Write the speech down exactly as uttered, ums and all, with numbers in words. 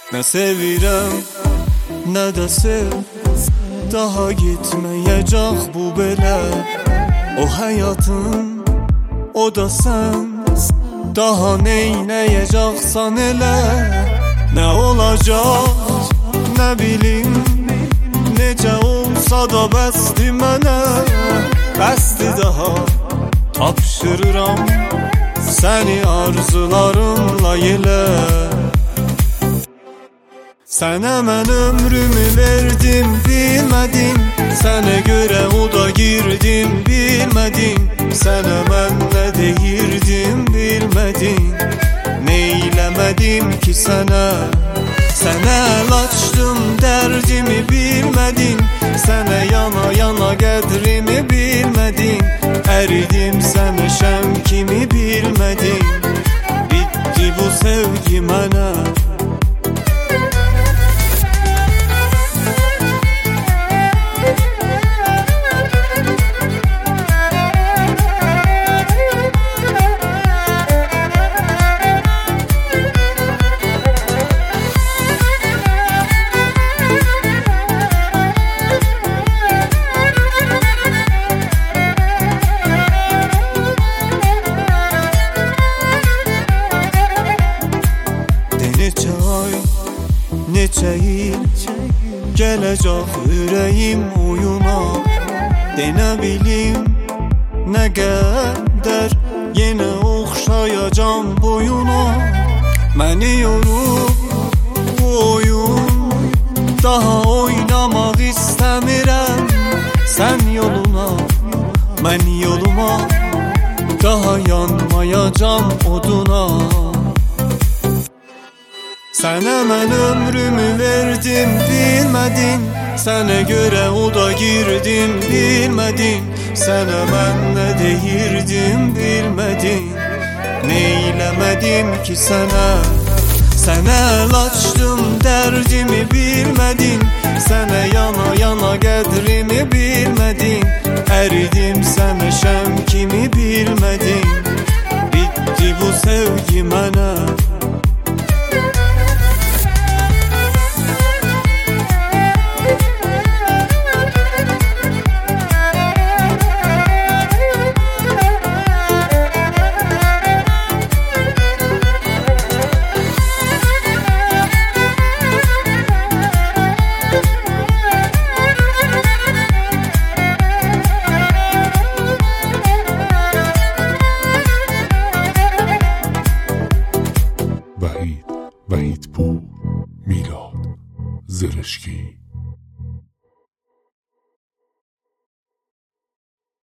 Ne sevirəm, nə də sev. Daha gitməyəcək bu belə. O həyatın, o da sən. Daha neynəyəcəksən elə. Nə olacaq, nə bilim. Necə olsa da bəsdir mənə. Bəsdir daha, tapşırıram səni arzularımla yelə. Sənə mən ömrümü verdim, bilmədin. Sənə görə o da girdim, bilmədin. Sənə mən nə deyirdim, bilmədin. Neyləmədim ki sənə. Sənə əl açdım, dərdimi bilmədin. Sənə yana yana qədrimi bilmədin. Əridim sənə şəm kimi bilmədin. Bitdi bu sevgi mənə. Neçə ay, neçə il gələcək ürəyim oyuna. Denə bilim nə qədər yenə oxşayacam boyuna. Məni yorub bu oyun, daha oynamaq istəmirəm. Sən yoluna, mən yoluma, daha yanmayacam oduna. Sənə mən ömrümü verdim, bilmədin. Sənə görə o da girdim, bilmədin. Sənə mən nə deyirdim, bilmədin. Neyləmədim ki sənə. Sənə əl açdım, dərdimi bilmədin. Sənə yana yana qədrimi bilmədin. Əridim sənə şəm kimi bilmədin. Bitdi bu sevgi mənə. وحید وحیدپور میلاد زرشکی